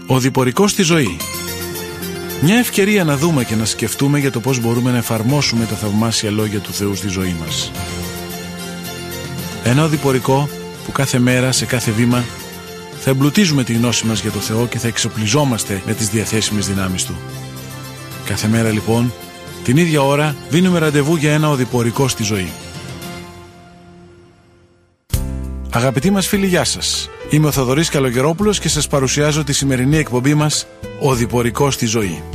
Ο διπορικός στη ζωή. Μια ευκαιρία να δούμε και να σκεφτούμε για το πώς μπορούμε να εφαρμόσουμε τα θαυμάσια λόγια του Θεού στη ζωή μας. Ένα οδηπορικό που κάθε μέρα, σε κάθε βήμα, θα εμπλουτίζουμε τη γνώση μας για το Θεό και θα εξοπλιζόμαστε με τις διαθέσιμες δυνάμεις Του. Κάθε μέρα λοιπόν, την ίδια ώρα, δίνουμε ραντεβού για ένα οδηπορικό στη ζωή. Αγαπητοί μας φίλοι, γεια σας. Είμαι ο Θοδωρής Καλογερόπουλος και σας παρουσιάζω τη σημερινή εκπομπή μας «Οδηπορικό στη ζωή».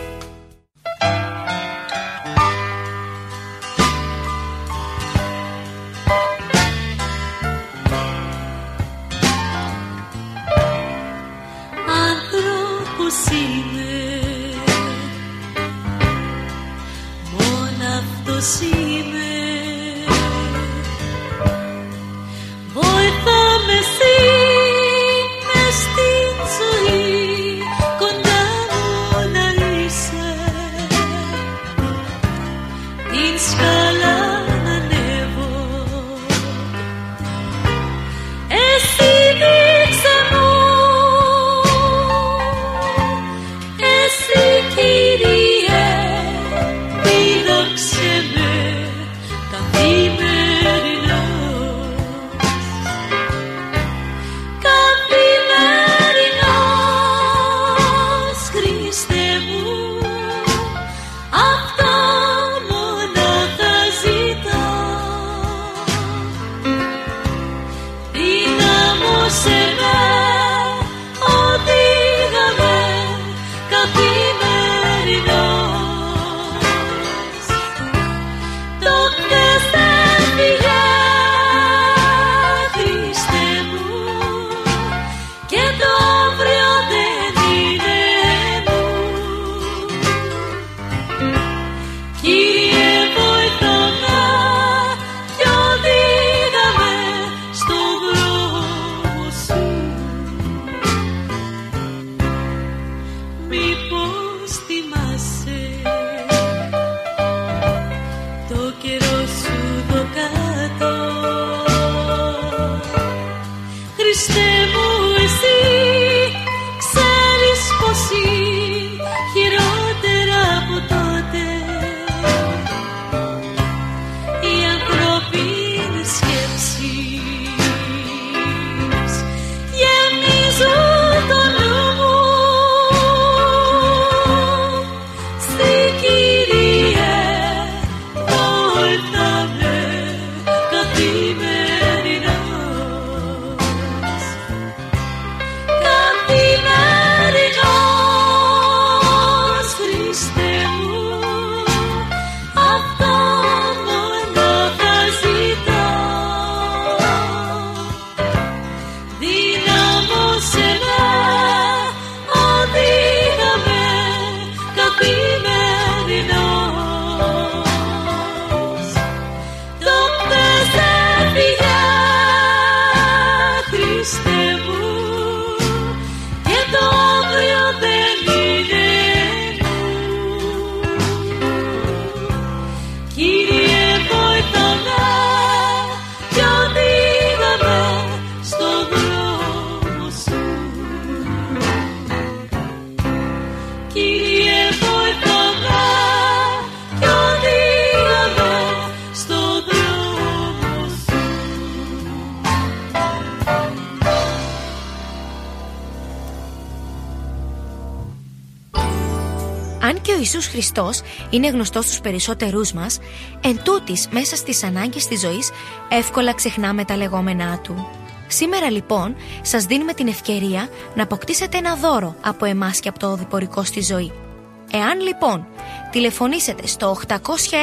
Αν και ο Ιησούς Χριστός είναι γνωστός στους περισσότερούς μας, εντούτοις μέσα στις ανάγκες της ζωής εύκολα ξεχνάμε τα λεγόμενά Του. Σήμερα λοιπόν σας δίνουμε την ευκαιρία να αποκτήσετε ένα δώρο από εμάς και από το οδηπορικό στη ζωή. Εάν λοιπόν τηλεφωνήσετε στο 801 11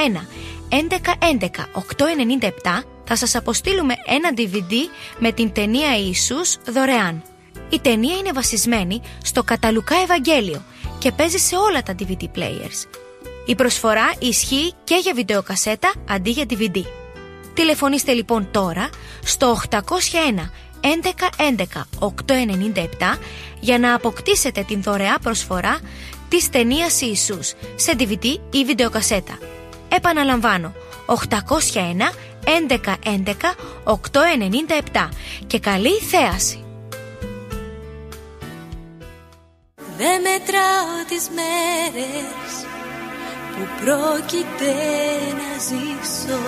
11 897, θα σας αποστείλουμε ένα DVD με την ταινία Ιησούς δωρεάν. Η ταινία είναι βασισμένη στο κατά Λουκά Ευαγγέλιο και παίζει σε όλα τα DVD players. Η προσφορά ισχύει και για βιντεοκασέτα αντί για DVD. Τηλεφωνήστε λοιπόν τώρα στο 801 11 11 897 για να αποκτήσετε την δωρεά προσφορά της ταινίας Ιησούς σε DVD ή βιντεοκασέτα. Επαναλαμβάνω, 801 11 11 897 και καλή θέαση. δεν μετράω τις μέρες που πρόκειται να ζήσω.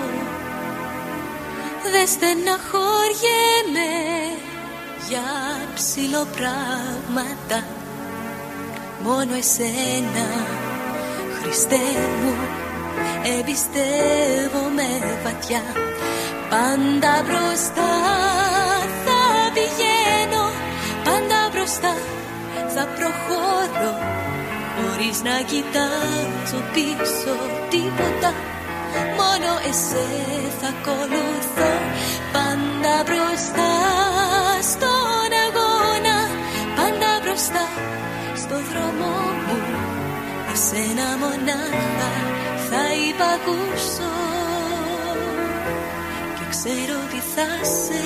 Δεν στεναχωριέμαι για ψιλοπράγματα, μόνο εσένα, Χριστέ μου, εμπιστεύομαι βαθιά. Πάντα μπροστά θα πηγαίνω, πάντα μπροστά θα προχωρώ, χωρίς να κοιτάζω πίσω τίποτα, μόνο εσέ θα ακολουθώ. Πάντα μπροστά στον αγώνα, πάντα μπροστά στο δρόμο μου, εσένα μονάχα θα υπακούσω και ξέρω ότι θα σε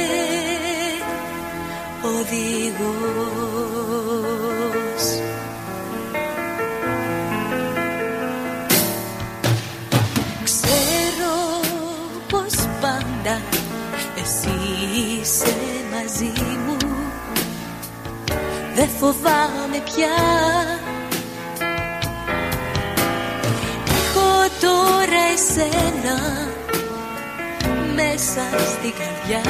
οδηγός. Ξέρω πως πάντα εσύ είσαι μαζί μου, δεν φοβάμαι πια. Έχω τώρα εσένα μέσα στην καρδιά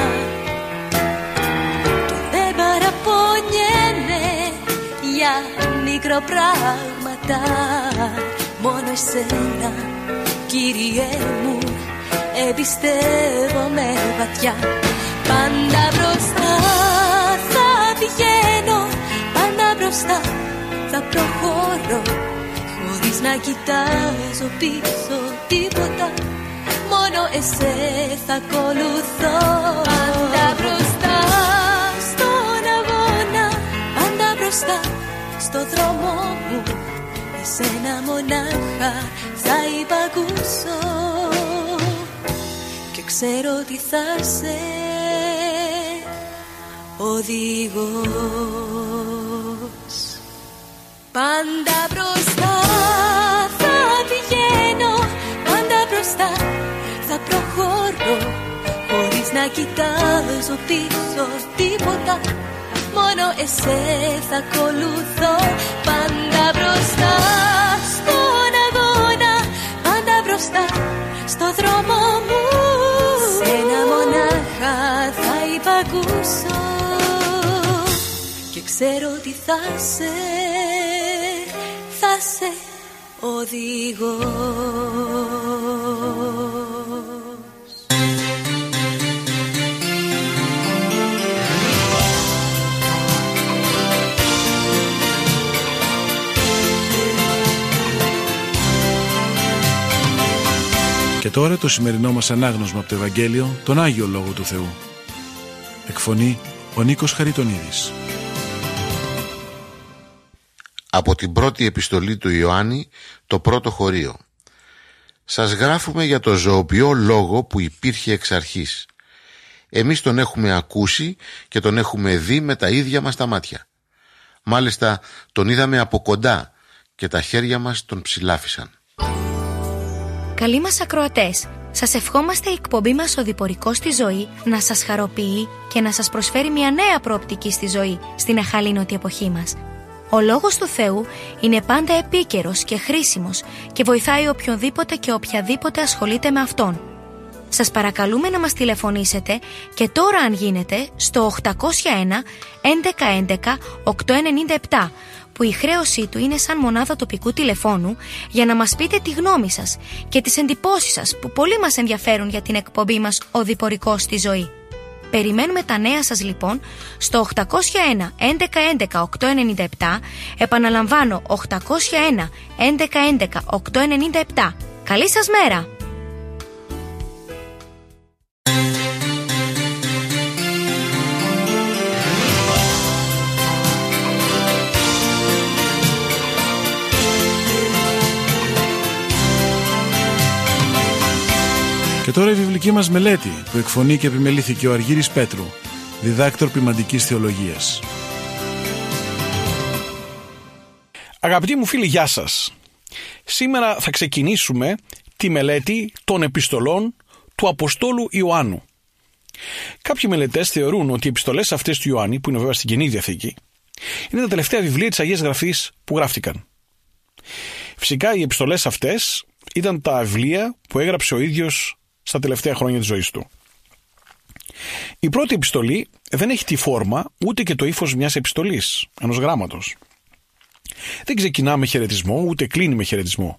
και δεν παραπονιέμαι για μικροπράγματα, μόνο εσένα, Κύριε μου, εμπιστεύομαι βαθιά. Πάντα μπροστά θα πηγαίνω, πάντα μπροστά θα προχωρώ, χωρίς να κοιτάζω πίσω τίποτα, μόνο εσέ θα ακολουθώ. Πάντα μπροστά στον αγώνα, πάντα μπροστά στο δρόμο μου, εσένα μονάχα θα υπακούσω και ξέρω ότι θα σε οδηγός. Πάντα μπροστά θα πηγαίνω, πάντα μπροστά θα προχωρώ, χωρίς να κοιτάζω πίσω τίποτα, μόνο εσέ θα ακολουθώ. Πάντα μπροστά στον αγώνα, πάντα μπροστά στο δρόμο μου, σένα μονάχα θα υπακούσω και ξέρω ότι θα σε οδηγός. Και τώρα το σημερινό μας ανάγνωσμα από το Ευαγγέλιο, τον Άγιο Λόγο του Θεού. Εκφωνεί ο Νίκος Χαριτονίδης. Από την πρώτη επιστολή του Ιωάννη, το πρώτο χωρίο. Σας γράφουμε για το ζωοποιό λόγο που υπήρχε εξ αρχής. Εμείς τον έχουμε ακούσει και τον έχουμε δει με τα ίδια μας τα μάτια. Μάλιστα τον είδαμε από κοντά και τα χέρια μας τον ψηλάφισαν. Καλοί μας ακροατές, σας ευχόμαστε η εκπομπή μας «Οδηπορικός στη ζωή» να σας χαροποιεί και να σας προσφέρει μια νέα προοπτική στη ζωή στην αχαλήνωτη εποχή μας. Ο Λόγος του Θεού είναι πάντα επίκαιρος και χρήσιμος και βοηθάει οποιονδήποτε και οποιαδήποτε ασχολείται με Αυτόν. Σας παρακαλούμε να μας τηλεφωνήσετε και τώρα αν γίνεται στο 801 1111 897 που η χρέωσή του είναι σαν μονάδα τοπικού τηλεφώνου για να μας πείτε τη γνώμη σας και τις εντυπώσεις σας που πολύ μας ενδιαφέρουν για την εκπομπή μας «Οδηπορικός στη ζωή». Περιμένουμε τα νέα σας λοιπόν στο 801 1111 897, επαναλαμβάνω 801 1111 897. Καλή σας μέρα! Και τώρα η βιβλική μας μελέτη που εκφωνεί και επιμελήθηκε ο Αργύρης Πέτρου, διδάκτορ ποιμαντικής θεολογίας. Αγαπητοί μου φίλοι, γεια σας. Σήμερα θα ξεκινήσουμε τη μελέτη των επιστολών του Αποστόλου Ιωάννου. Κάποιοι μελετές θεωρούν ότι οι επιστολές αυτές του Ιωάννη, που είναι βέβαια στην Καινή Διαθήκη, Είναι τα τελευταία βιβλία της Αγίας Γραφής που γράφτηκαν. Φυσικά οι επιστολές αυτές ήταν τα βιβλία που έγραψε ο ίδιος στα τελευταία χρόνια της ζωής του. Η πρώτη επιστολή δεν έχει τη φόρμα ούτε και το ύφος μιας επιστολής, ενός γράμματος. Δεν ξεκινά με χαιρετισμό ούτε κλείνει με χαιρετισμό.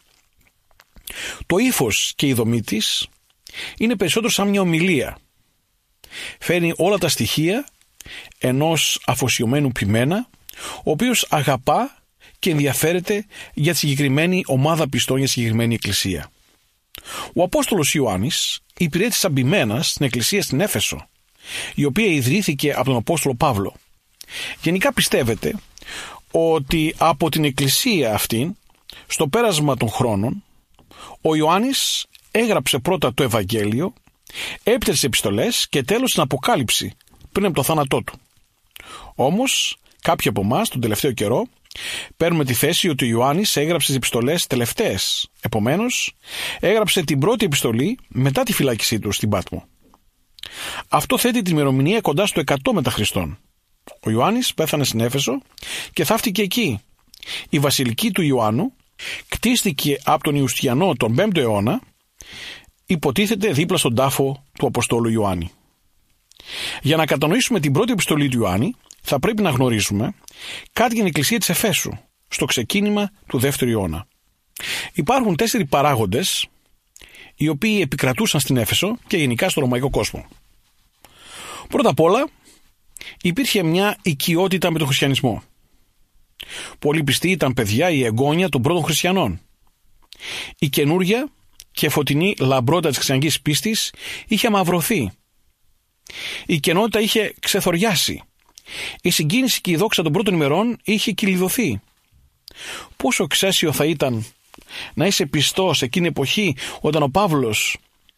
Το ύφος και η δομή της είναι περισσότερο σαν μια ομιλία. Φέρνει όλα τα στοιχεία ενός αφοσιωμένου ποιμένα, ο οποίος αγαπά και ενδιαφέρεται για τη συγκεκριμένη ομάδα πιστών, για τη συγκεκριμένη εκκλησία. Ο Απόστολος Ιωάννης υπηρέτησε σαν ποιμένας στην εκκλησία στην Έφεσο, η οποία ιδρύθηκε από τον Απόστολο Παύλο. Γενικά πιστεύετε ότι από την εκκλησία αυτή, στο πέρασμα των χρόνων, ο Ιωάννης έγραψε πρώτα το Ευαγγέλιο, έπειτα τις επιστολές και τέλος την Αποκάλυψη πριν από το θάνατό του. Όμως, κάποιοι από εμάς τον τελευταίο καιρό παίρνουμε τη θέση ότι ο Ιωάννης έγραψε τις επιστολές τελευταίες. Επομένως, έγραψε την πρώτη επιστολή μετά τη φυλάκισή του στην Πάτμο. Αυτό θέτει την ημερομηνία κοντά στο 100 μετά Χριστόν. Ο Ιωάννης πέθανε στην Έφεσο και θαύτηκε εκεί. Η βασιλική του Ιωάννου κτίστηκε από τον Ιουστιανό τον 5ο αιώνα, υποτίθεται δίπλα στον τάφο του Αποστόλου Ιωάννη. Για να κατανοήσουμε την πρώτη επιστολή του Ιωάννη, θα πρέπει να γνωρίζουμε κάτι για την εκκλησία της Εφέσου, στο ξεκίνημα του 2ου αιώνα. Υπάρχουν 4 παράγοντες οι οποίοι επικρατούσαν στην Έφεσο και γενικά στο ρωμαϊκό κόσμο. Πρώτα απ' όλα, υπήρχε μια οικειότητα με τον χριστιανισμό. Πολλοί πιστοί ήταν παιδιά ή εγγόνια των πρώτων χριστιανών. Η καινούρια και φωτεινή λαμπρότητα της χριστιανικής πίστης είχε αμαυρωθεί. Η κενότητα είχε ξεθοριάσει. Η συγκίνηση και η δόξα των πρώτων ημερών είχε κυλιδωθεί. Πόσο εξαίσιο θα ήταν να είσαι πιστός εκείνη την εποχή, όταν ο Παύλος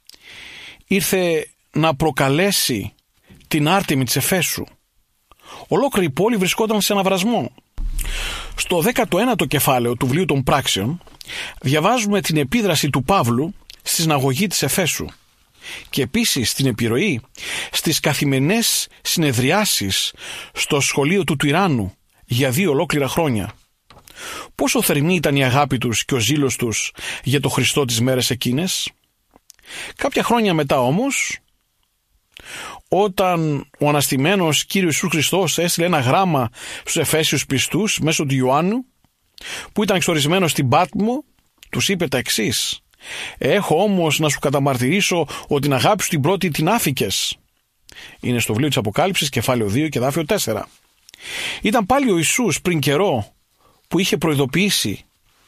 ήρθε να προκαλέσει την Άρτεμη της Εφέσου. Ολόκληρη η πόλη βρισκόταν σε αναβρασμό. Στο 19ο κεφάλαιο του βιβλίου των Πράξεων διαβάζουμε την επίδραση του Παύλου στη συναγωγή της Εφέσου και επίσης την επιρροή στις καθημερινές συνεδριάσεις στο σχολείο του Τυράννου για 2 ολόκληρα χρόνια. Πόσο θερμή ήταν η αγάπη τους και ο ζήλος τους για το Χριστό τις μέρες εκείνες. Κάποια χρόνια μετά όμως, όταν ο αναστημένος Κύριος Ιησούς Χριστός έστειλε ένα γράμμα στους Εφέσιους πιστούς μέσω του Ιωάννου, που ήταν εξορισμένος στην Πάτμο, τους είπε τα εξής: «Έχω όμως να σου καταμαρτυρήσω ότι την αγάπη σου την πρώτη την άφηκες». Είναι στο βιβλίο της Αποκάλυψης, κεφάλαιο 2 και εδάφιο 4. Ήταν πάλι ο Ιησούς πριν καιρό που είχε προειδοποιήσει,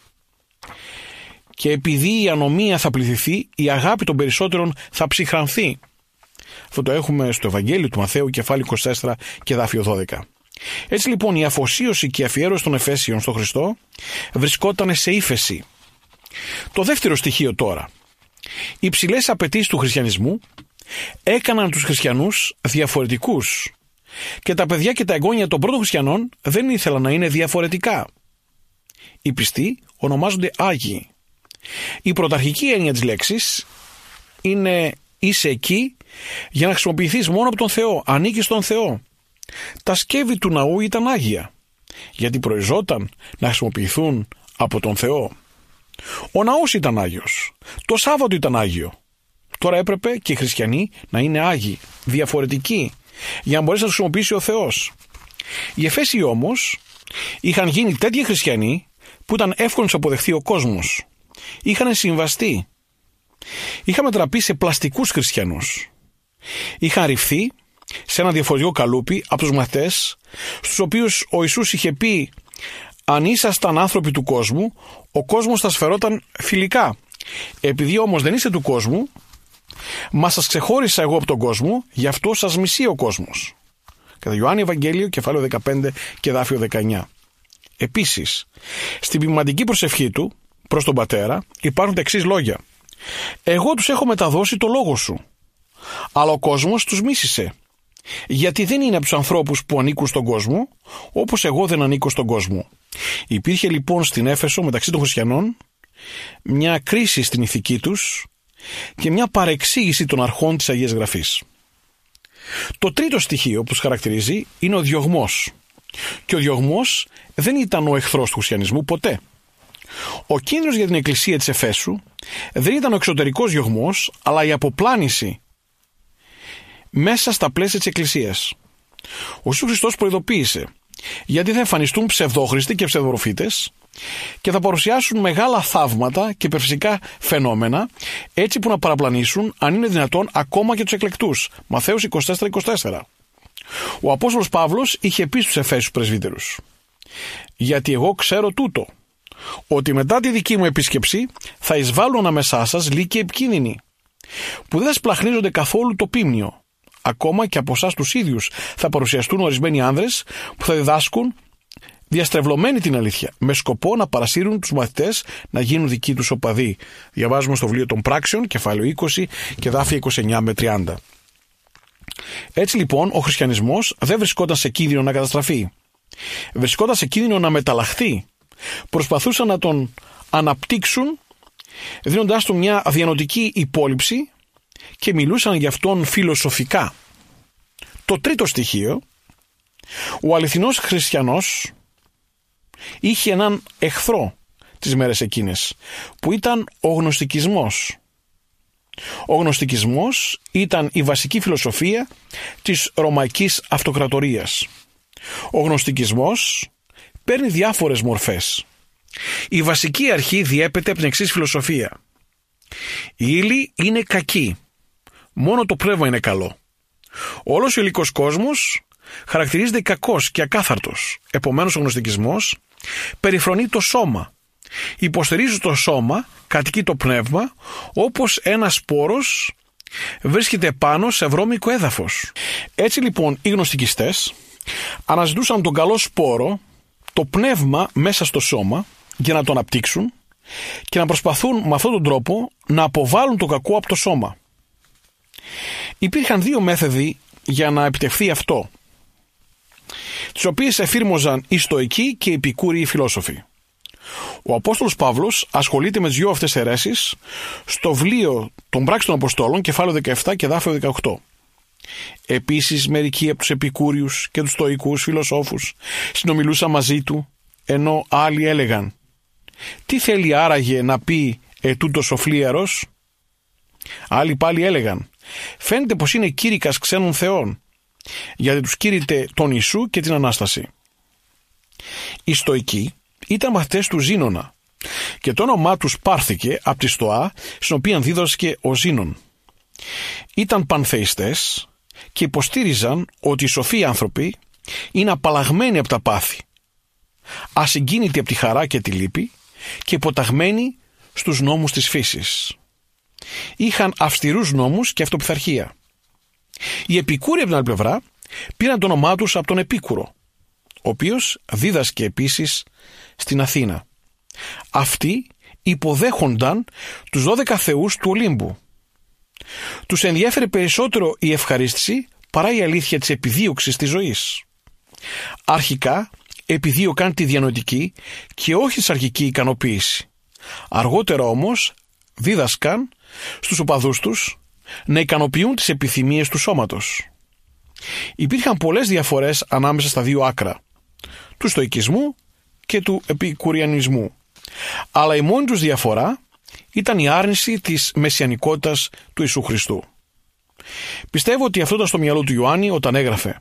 και επειδή η ανομία θα πληθυθεί, η αγάπη των περισσότερων θα ψυχρανθεί. Αυτό το έχουμε στο Ευαγγέλιο του Μαθαίου, κεφάλαιο 24 και εδάφιο 12. Έτσι λοιπόν η αφοσίωση και η αφιέρωση των Εφέσιων στον Χριστό βρισκόταν σε ύφεση. Το δεύτερο στοιχείο τώρα. Οι υψηλές απαιτήσεις του χριστιανισμού έκαναν τους χριστιανούς διαφορετικούς και τα παιδιά και τα εγγόνια των πρώτων χριστιανών δεν ήθελαν να είναι διαφορετικά. Οι πιστοί ονομάζονται Άγιοι. Η πρωταρχική έννοια της λέξης είναι είσαι εκεί για να χρησιμοποιηθείς μόνο από τον Θεό, ανήκεις στον Θεό. Τα σκεύη του ναού ήταν άγια, γιατί προϊζόταν να χρησιμοποιηθούν από τον Θεό. Ο ναός ήταν άγιος, το Σάββατο ήταν άγιο. Τώρα έπρεπε και οι χριστιανοί να είναι άγιοι, διαφορετικοί, για να μπορέσει να τους χρησιμοποιήσει ο Θεός. Οι Εφέσιοι όμως είχαν γίνει τέτοιοι χριστιανοί που ήταν εύκολο να τους αποδεχθεί ο κόσμος. Είχαν συμβαστεί. Είχαν μετατραπεί σε πλαστικούς χριστιανούς. Είχαν ρηφθεί σε ένα διαφορετικό καλούπι από τους μαθητές, στους οποίους ο Ιησούς είχε πει: αν ήσασταν άνθρωποι του κόσμου, ο κόσμος θα σφερόταν φιλικά. Επειδή όμως δεν είστε του κόσμου, μα σας ξεχώρισα εγώ από τον κόσμο, γι' αυτό σας μισεί ο κόσμος. Κατά Ιωάννη Ευαγγέλιο, κεφάλαιο 15 και εδάφιο 19. Επίσης, στην ποιηματική προσευχή του προς τον Πατέρα υπάρχουν τα εξής λόγια: εγώ τους έχω μεταδώσει το λόγο σου, αλλά ο κόσμος τους μίσησε, γιατί δεν είναι από τους ανθρώπους που ανήκουν στον κόσμο, όπως εγώ δεν ανήκω στον κόσμο. Υπήρχε λοιπόν στην Έφεσο μεταξύ των χριστιανών μια κρίση στην ηθική τους και μια παρεξήγηση των αρχών της Αγίας Γραφής. Το τρίτο στοιχείο που τους χαρακτηρίζει είναι ο διωγμός. Και ο διωγμός δεν ήταν ο εχθρός του χριστιανισμού ποτέ. Ο κίνδυνος για την εκκλησία της Εφέσου δεν ήταν ο εξωτερικός διωγμός, αλλά η αποπλάνηση μέσα στα πλαίσια της εκκλησίας. Ο Ιησούς Χριστός προειδοποίησε γιατί θα εμφανιστούν ψευδόχριστοι και ψευδοροφήτες και θα παρουσιάσουν μεγάλα θαύματα και υπερφυσικά φαινόμενα, έτσι που να παραπλανήσουν, αν είναι δυνατόν, ακόμα και τους εκλεκτούς. Ματθαίος 24-24. Ο Απόστολος Παύλος είχε πει στους Εφέσιους πρεσβύτερους: «Γιατί εγώ ξέρω τούτο, ότι μετά τη δική μου επίσκεψη θα εισβάλλουν ανάμεσά σας λύκοι επικίνδυνοι, που δεν θα σπλαχνίζονται καθόλου το πίμνιο. Ακόμα και από εσάς τους ίδιους θα παρουσιαστούν ορισμένοι άνδρες που θα διδάσκουν διαστρεβλωμένη την αλήθεια, με σκοπό να παρασύρουν τους μαθητές να γίνουν δικοί τους οπαδοί». Διαβάζουμε στο βιβλίο των Πράξεων, κεφάλαιο 20 και δάφια 29 με 30. Έτσι λοιπόν ο χριστιανισμός δεν βρισκόταν σε κίνδυνο να καταστραφεί. Βρισκόταν σε κίνδυνο να μεταλλαχθεί. Προσπαθούσαν να τον αναπτύξουν, δίνοντάς του μια διανοητική υπόλοιψη, και μιλούσαν για αυτόν φιλοσοφικά. Το τρίτο στοιχείο: ο αληθινός χριστιανός είχε έναν εχθρό τις μέρες εκείνες, που ήταν ο γνωστικισμός. Ο γνωστικισμός ήταν η βασική φιλοσοφία της Ρωμαϊκής Αυτοκρατορίας. Ο γνωστικισμός παίρνει διάφορες μορφές. Η βασική αρχή διέπεται από την εξής φιλοσοφία: η ύλη είναι κακή, μόνο το πνεύμα είναι καλό. Όλος ο υλικός κόσμος χαρακτηρίζεται κακός και ακάθαρτος. Επομένως ο γνωστικισμός περιφρονεί το σώμα, υποστηρίζει το σώμα, κατοικεί το πνεύμα, όπως ένας σπόρος βρίσκεται πάνω σε βρώμικο έδαφος. Έτσι λοιπόν οι γνωστικιστές αναζητούσαν τον καλό σπόρο, το πνεύμα μέσα στο σώμα, για να το αναπτύξουν και να προσπαθούν με αυτόν τον τρόπο να αποβάλουν το κακό από το σώμα. Υπήρχαν δύο μέθοδοι για να επιτευχθεί αυτό, τις οποίες εφήρμοζαν οι Στοικοί και οι Επικούριοι φιλόσοφοι. Ο Απόστολος Παύλος ασχολείται με τις δύο αυτές αιρέσεις στο βιβλίο των Πράξεων των Αποστόλων, κεφάλαιο 17 και δάφιο 18. Επίσης μερικοί από τους Επικούριους και τους Στοικούς φιλοσόφους συνομιλούσαν μαζί του, ενώ άλλοι έλεγαν: «Τι θέλει άραγε να πει ετούτος ο φλίαρος?» Άλλοι πάλι έλεγαν: «Φαίνεται πως είναι κήρυκας ξένων θεών, γιατί τους κήρυτε τον Ιησού και την Ανάσταση». Οι Στοικοί ήταν μαθητές του Ζήνωνα και το όνομά τους πάρθηκε από τη Στοά, στην οποία δίδασκε ο Ζήνων. Ήταν πανθεϊστές και υποστήριζαν ότι οι σοφοί άνθρωποι είναι απαλλαγμένοι από τα πάθη, ασυγκίνητοι από τη χαρά και τη λύπη και υποταγμένοι στους νόμους της φύσης. Είχαν αυστηρούς νόμους και αυτοπιθαρχία. Οι Επικούροι από την άλλη πλευρά πήραν το όνομά τους από τον Επίκουρο, ο οποίος δίδασκε επίσης στην Αθήνα. Αυτοί υποδέχονταν τους 12 θεούς του Ολύμπου. Τους ενδιέφερε περισσότερο η ευχαρίστηση παρά η αλήθεια της επιδίωξης της ζωής. Αρχικά επιδίωκαν τη διανοητική και όχι τη σαρκική ικανοποίηση. Αργότερα όμως δίδασκαν στους οπαδούς τους να ικανοποιούν τις επιθυμίες του σώματος. Υπήρχαν πολλές διαφορές ανάμεσα στα δύο άκρα, του στοικισμού και του επικουριανισμού, αλλά η μόνη τους διαφορά ήταν η άρνηση της μεσιανικότητας του Ιησού Χριστού. Πιστεύω ότι αυτό ήταν στο μυαλό του Ιωάννη όταν έγραφε: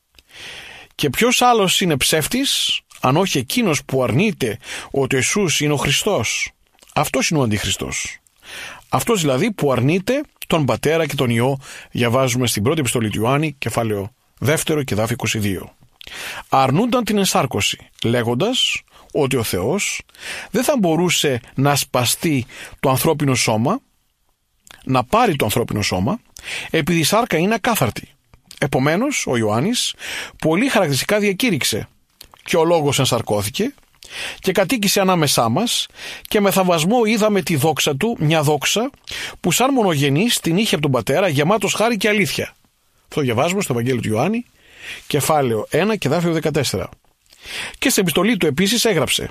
«Και ποιος άλλος είναι ψεύτης, αν όχι εκείνος που αρνείται ότι ο Ιησούς είναι ο Χριστός? Αυτός είναι ο Αντιχριστός». Αυτός δηλαδή που αρνείται τον Πατέρα και τον Υιό, διαβάζουμε στην πρώτη επιστολή του Ιωάννη, κεφάλαιο 2 και δάφιο 22. Αρνούνταν την ενσάρκωση, λέγοντας ότι ο Θεός δεν θα μπορούσε να σπαστεί το ανθρώπινο σώμα, να πάρει το ανθρώπινο σώμα, επειδή η σάρκα είναι ακάθαρτη. Επομένως, ο Ιωάννης πολύ χαρακτηριστικά διακήρυξε: «Και ο Λόγος ενσαρκώθηκε και κατοίκησε ανάμεσά μας και με θαυμασμό είδαμε τη δόξα του, μια δόξα που σαν μονογενής την είχε από τον Πατέρα, γεμάτος χάρη και αλήθεια». Αυτό διαβάζουμε στο Ευαγγέλιο του Ιωάννη, κεφάλαιο 1 και δάφιο 14. Και στην επιστολή του επίσης έγραψε: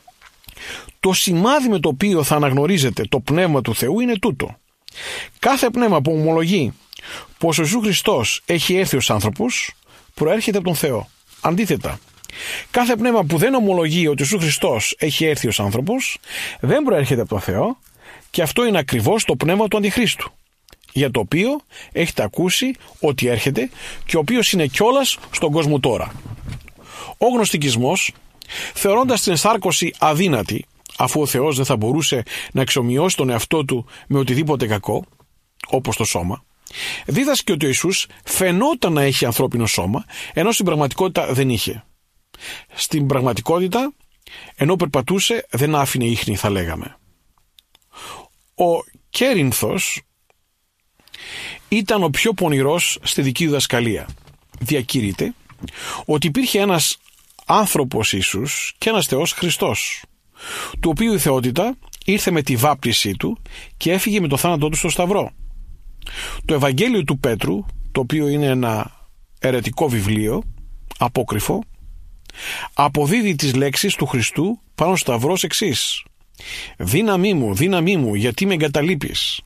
«Το σημάδι με το οποίο θα αναγνωρίζετε το Πνεύμα του Θεού είναι τούτο. Κάθε πνεύμα που ομολογεί πως ο Ιησούς Χριστός έχει έρθει ως άνθρωπος, προέρχεται από τον Θεό. Αντίθετα, Κάθε πνεύμα που δεν ομολογεί ότι ο Ιησούς Χριστός έχει έρθει ως άνθρωπος δεν προέρχεται από τον Θεό, και αυτό είναι ακριβώς το πνεύμα του Αντιχρίστου, για το οποίο έχετε ακούσει ότι έρχεται και ο οποίος είναι κιόλας στον κόσμο τώρα. Ο γνωστικισμός, θεωρώντας την ενσάρκωση αδύνατη, αφού ο Θεός δεν θα μπορούσε να εξομοιώσει τον εαυτό του με οτιδήποτε κακό, όπως το σώμα, δίδασκε ότι ο Ιησούς φαινόταν να έχει ανθρώπινο σώμα, ενώ στην πραγματικότητα δεν είχε. Στην πραγματικότητα, ενώ περπατούσε, δεν άφηνε ίχνη, θα λέγαμε. Ο Κέρινθος ήταν ο πιο πονηρός στη δική του διδασκαλία. Διακηρύττει ότι υπήρχε ένας άνθρωπος Ιησούς και ένας Θεός Χριστός, του οποίου η θεότητα ήρθε με τη βάπτισή του και έφυγε με το θάνατό του στο Σταυρό. Το Ευαγγέλιο του Πέτρου, το οποίο είναι ένα αιρετικό βιβλίο, απόκρυφο, αποδίδει τις λέξεις του Χριστού πάνω στο Σταυρό εξής: δύναμή μου, γιατί με εγκαταλείπεις».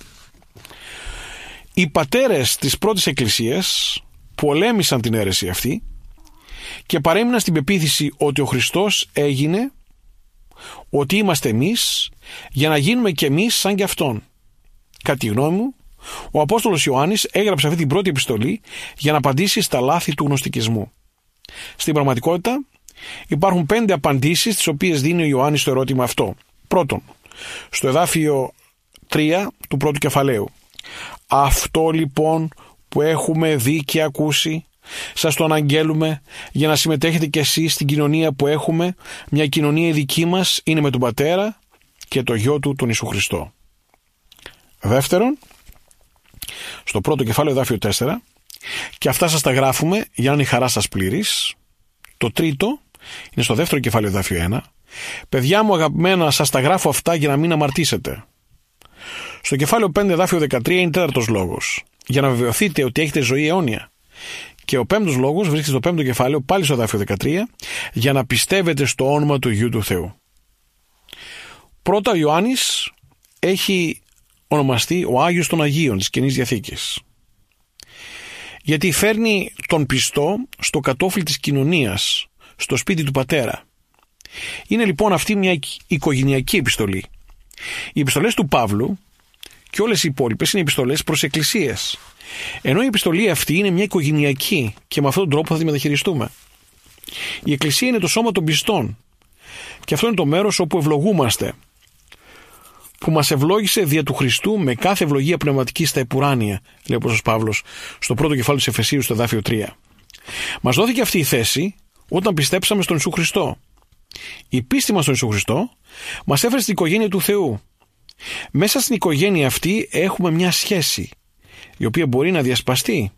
Οι πατέρες της πρώτης εκκλησίας πολέμησαν την αίρεση αυτή και παρέμειναν στην πεποίθηση ότι ο Χριστός έγινε ότι είμαστε εμείς, για να γίνουμε κι εμείς σαν κι Αυτόν. Κατά τη γνώμη μου, ο Απόστολος Ιωάννης έγραψε αυτή την πρώτη επιστολή για να απαντήσει στα λάθη του γνωστικισμού. Στην πραγματικότητα υπάρχουν 5 απαντήσεις τις οποίες δίνει ο Ιωάννης στο ερώτημα αυτό. Πρώτον, στο εδάφιο 3 του πρώτου κεφαλαίου: «Αυτό λοιπόν που έχουμε δει και ακούσει, σας το αναγγέλουμε για να συμμετέχετε κι εσείς στην κοινωνία που έχουμε. Μια κοινωνία η δική μας είναι με τον Πατέρα και το Γιο του, τον Ιησού Χριστό». Δεύτερον, στο πρώτο κεφάλαιο εδάφιο 4: «Και αυτά σας τα γράφουμε για να είναι η χαρά σας πλήρης». Το τρίτο είναι στο δεύτερο κεφάλαιο εδάφιο 1: «Παιδιά μου αγαπημένα, σας τα γράφω αυτά για να μην αμαρτήσετε». Στο κεφάλαιο 5 εδάφιο 13 είναι τέταρτος λόγος: «Για να βεβαιωθείτε ότι έχετε ζωή αιώνια». Και ο πέμπτος λόγος βρίσκεται στο πέμπτο κεφάλαιο, πάλι στο εδάφιο 13: «Για να πιστεύετε στο όνομα του Υιού του Θεού». Πρώτα ο Ιωάννης έχει ονομαστεί ο Άγιος των Αγίων της Καινής Διαθήκης, γιατί φέρνει τον πιστό στο κατόφλι της κοινωνίας, στο σπίτι του Πατέρα. Είναι λοιπόν αυτή μια οικογενειακή επιστολή. Οι επιστολές του Παύλου και όλες οι υπόλοιπες είναι επιστολές προς εκκλησίες, ενώ η επιστολή αυτή είναι μια οικογενειακή και με αυτόν τον τρόπο θα τη μεταχειριστούμε. Η εκκλησία είναι το σώμα των πιστών και αυτό είναι το μέρος όπου ευλογούμαστε, που μας ευλόγησε δια του Χριστού με κάθε ευλογία πνευματική στα επουράνια, λέει ο Απόστολος Παύλος στο πρώτο κεφάλαιο της Εφεσίου στο εδάφιο 3. Μας δόθηκε αυτή η θέση όταν πιστέψαμε στον Ιησού Χριστό. Η πίστη μας στον Ιησού Χριστό μας έφερε στην οικογένεια του Θεού. Μέσα στην οικογένεια αυτή έχουμε μια σχέση η οποία μπορεί να διασπαστεί,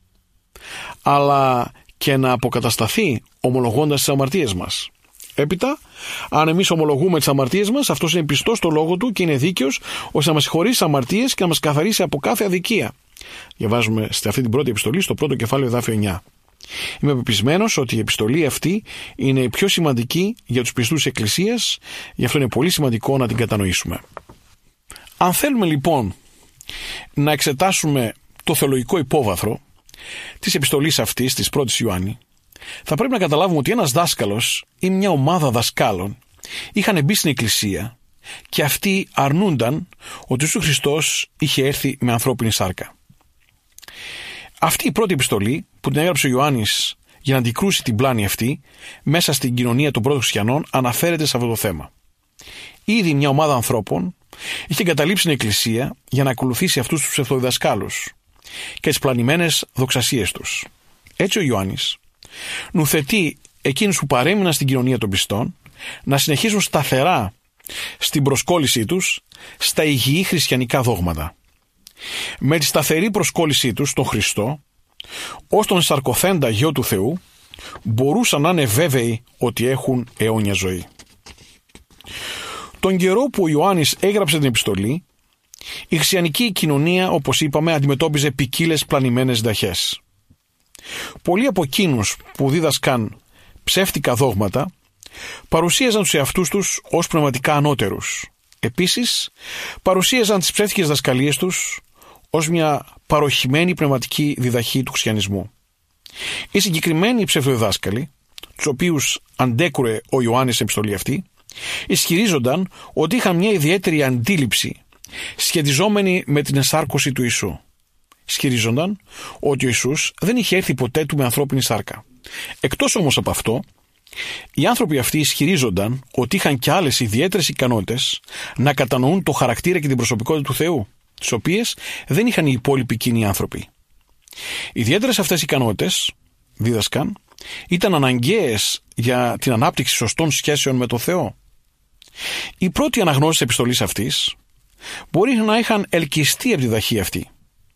αλλά και να αποκατασταθεί ομολογώντας τις αμαρτίες μας. Έπειτα, αν εμείς ομολογούμε τις αμαρτίες μας, αυτός είναι πιστός στο λόγο του και είναι δίκαιος ώστε να μας συγχωρήσει τις αμαρτίες και να μας καθαρίσει από κάθε αδικία. Διαβάζουμε σε αυτή την πρώτη επιστολή στο πρώτο κεφάλαιο εδάφιο 9. Είμαι πεπισμένος ότι η επιστολή αυτή είναι η πιο σημαντική για τους πιστούς της Εκκλησίας, γι' αυτό είναι πολύ σημαντικό να την κατανοήσουμε. Αν θέλουμε λοιπόν να εξετάσουμε το θεολογικό υπόβαθρο της επιστολής αυτής της πρώτης Ιωάννη, θα πρέπει να καταλάβουμε ότι ένας δάσκαλος ή μια ομάδα δασκάλων είχαν μπει στην Εκκλησία και αυτοί αρνούνταν ότι ο Ιησούς Χριστός είχε έρθει με ανθρώπινη σάρκα. Αυτή η πρώτη επιστολή που την έγραψε ο Ιωάννης για να αντικρούσει την πλάνη αυτή μέσα στην κοινωνία των πρώτων χριστιανών αναφέρεται σε αυτό το θέμα. Ήδη μια ομάδα ανθρώπων είχε εγκαταλείψει την Εκκλησία για να ακολουθήσει αυτούς τους ψευτοδιδασκάλους και τις πλανημένες δοξασίες τους. Έτσι ο Ιωάννης νουθετεί εκείνους που παρέμειναν στην κοινωνία των πιστών να συνεχίσουν σταθερά στην προσκόλλησή τους στα υγιή χριστιανικά δόγματα. Με τη σταθερή προσκόλλησή τους στον Χριστό ως τον σαρκοθέντα Γιο του Θεού μπορούσαν να είναι βέβαιοι ότι έχουν αιώνια ζωή. Τον καιρό που ο Ιωάννης έγραψε την επιστολή, η χριστιανική κοινωνία, όπως είπαμε, αντιμετώπιζε ποικίλες πλανημένες διδαχές. Πολλοί από εκείνους που δίδασκαν ψεύτικα δόγματα παρουσίαζαν τους εαυτούς τους ως πνευματικά ανώτερους. Επίσης, παρουσίαζαν τις ψεύτικες δασκαλίες τους ως μια παροχημένη πνευματική διδαχή του χριστιανισμού. Οι συγκεκριμένοι ψευδοδιδάσκαλοι τους οποίους αντέκρουε ο Ιωάννης στην επιστολή αυτή, ισχυρίζονταν ότι είχαν μια ιδιαίτερη αντίληψη σχετιζόμενη με την ενσάρκωση του Ιησού. Ισχυρίζονταν ότι ο Ιησούς δεν είχε έρθει ποτέ του με ανθρώπινη σάρκα. Εκτός όμως από αυτό, οι άνθρωποι αυτοί ισχυρίζονταν ότι είχαν και άλλες ιδιαίτερες ικανότητες να κατανοούν το χαρακτήρα και την προσωπικότητα του Θεού, τις οποίες δεν είχαν οι υπόλοιποι κοινοί άνθρωποι. Οι ιδιαίτερες αυτές ικανότητες, δίδασκαν, ήταν αναγκαίες για την ανάπτυξη σωστών σχέσεων με τον Θεό. Οι πρώτοι αναγνώστες της επιστολής αυτής μπορεί να είχαν ελκυστεί από τη διδαχή αυτή,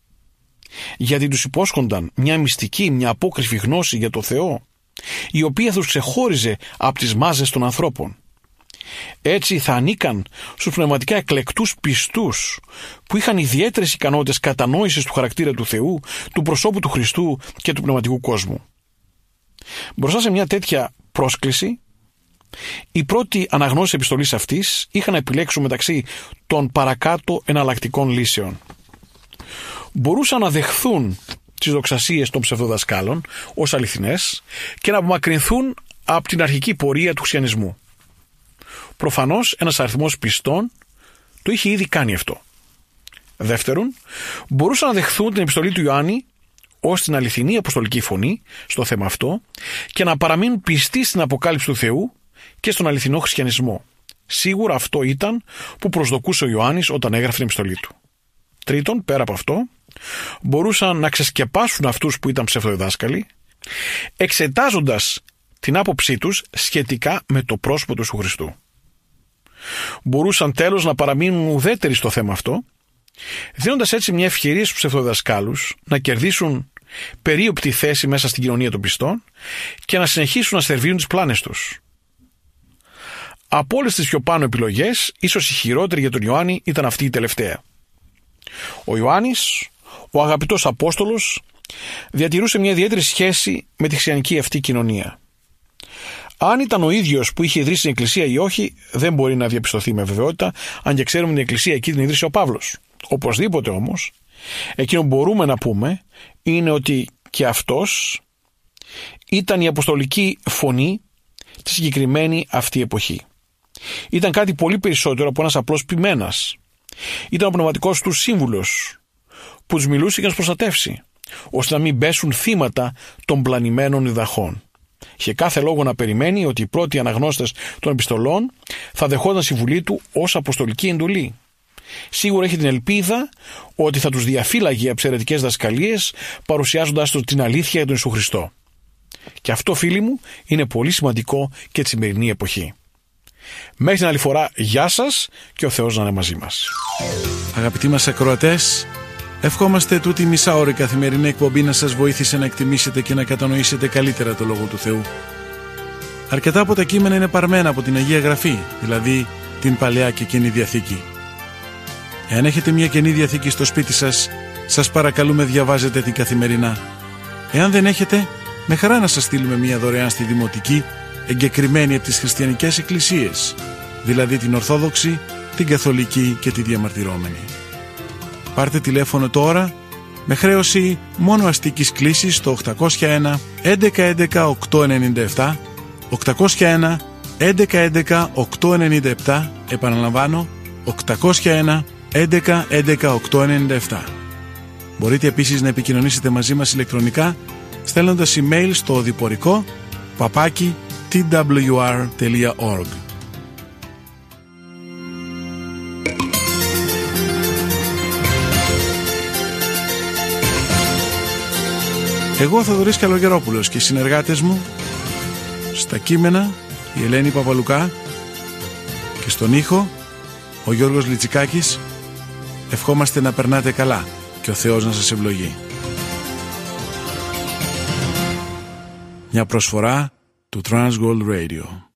γιατί τους υπόσχονταν μια μυστική, μια απόκριφη γνώση για το Θεό, η οποία τους ξεχώριζε από τις μάζες των ανθρώπων. Έτσι θα ανήκαν στους πνευματικά εκλεκτούς πιστούς που είχαν ιδιαίτερες ικανότητες κατανόησης του χαρακτήρα του Θεού, του προσώπου του Χριστού και του πνευματικού κόσμου. Μπροστά σε μια τέτοια πρόσκληση, οι πρώτοι αναγνώστες επιστολής αυτής είχαν να επιλέξουν μεταξύ των παρακάτω εναλλακτικών λύσεων. Μπορούσαν να δεχθούν τις δοξασίες των ψευδοδασκάλων ως αληθινές και να απομακρυνθούν από την αρχική πορεία του χριστιανισμού. Προφανώς ένας αριθμός πιστών το είχε ήδη κάνει αυτό. Δεύτερον, μπορούσαν να δεχθούν την επιστολή του Ιωάννη ως την αληθινή αποστολική φωνή στο θέμα αυτό και να παραμείνουν πιστοί στην αποκάλυψη του Θεού και στον αληθινό χριστιανισμό. Σίγουρα αυτό ήταν που προσδοκούσε ο Ιωάννης όταν έγραφε την επιστολή του. Τρίτον, πέρα από αυτό, μπορούσαν να ξεσκεπάσουν αυτούς που ήταν ψευδοδιδάσκαλοι, εξετάζοντας την άποψή τους σχετικά με το πρόσωπο του Ιησού Χριστού. Μπορούσαν τέλος να παραμείνουν ουδέτεροι στο θέμα αυτό, δίνοντας έτσι μια ευκαιρία στους ψευδοδιδασκάλους να κερδίσουν περίοπτη θέση μέσα στην κοινωνία των πιστών και να συνεχίσουν να σερβίρουν τις πλάνες τους. Από όλες τις πιο πάνω επιλογές, ίσως η χειρότερη για τον Ιωάννη ήταν αυτή η τελευταία. Ο Ιωάννης, ο αγαπητός Απόστολος, διατηρούσε μια ιδιαίτερη σχέση με τη χριστιανική αυτή κοινωνία. Αν ήταν ο ίδιος που είχε ιδρύσει την Εκκλησία ή όχι, δεν μπορεί να διαπιστωθεί με βεβαιότητα, αν και ξέρουμε την Εκκλησία εκεί την ίδρυσε ο Παύλος. Οπωσδήποτε όμως, εκείνο που μπορούμε να πούμε είναι ότι και αυτός ήταν η αποστολική φωνή τη συγκεκριμένη αυτή εποχή. Ήταν κάτι πολύ περισσότερο από ένας απλός ποιμένας. Ήταν ο πνευματικός του σύμβουλος που τους μιλούσε και να τους προστατεύσει, ώστε να μην πέσουν θύματα των πλανημένων διδαχών. Είχε κάθε λόγο να περιμένει ότι οι πρώτοι αναγνώστες των επιστολών θα δεχόταν συμβουλή του ως αποστολική εντολή. Σίγουρα έχει την ελπίδα ότι θα τους διαφύλαγε από εξαιρετικές δασκαλίες, παρουσιάζοντας τους την αλήθεια για τον Ιησού Χριστό. Και αυτό, φίλοι μου, είναι πολύ σημαντικό και τη σημερινή εποχή. Μέχρι την άλλη φορά, γεια σας και ο Θεός να είναι μαζί μας. Αγαπητοί μας ακροατές, ευχόμαστε τούτη μισάωρη καθημερινή εκπομπή να σας βοήθησε να εκτιμήσετε και να κατανοήσετε καλύτερα το Λόγο του Θεού. Αρκετά από τα κείμενα είναι παρμένα από την Αγία Γραφή, δηλαδή την Παλαιά και Καινή Διαθήκη. Εάν έχετε μια Καινή Διαθήκη στο σπίτι σας, σας παρακαλούμε διαβάζετε την καθημερινά. Εάν δεν έχετε, με χαρά να σας στείλουμε μια δωρεάν στη Δημοτική, εγκεκριμένη από τις χριστιανικές εκκλησίες, δηλαδή την Ορθόδοξη, την Καθολική και τη Διαμαρτυρόμενη. Πάρτε τηλέφωνο τώρα με χρέωση μόνο αστικής κλήσης στο 801 1111 897, 801 1111 897, επαναλαμβάνω 801 1111 897. Μπορείτε επίσης να επικοινωνήσετε μαζί μας ηλεκτρονικά στέλνοντας email στο οδηπορικό @twr.org. Εγώ, Θοδωρής Καλογερόπουλος, και οι συνεργάτες μου στα κείμενα η Ελένη Παπαλουκά και στον ήχο ο Γιώργος Λιτσικάκης, ευχόμαστε να περνάτε καλά και ο Θεός να σας ευλογεί. Μια προσφορά του Transworld Radio.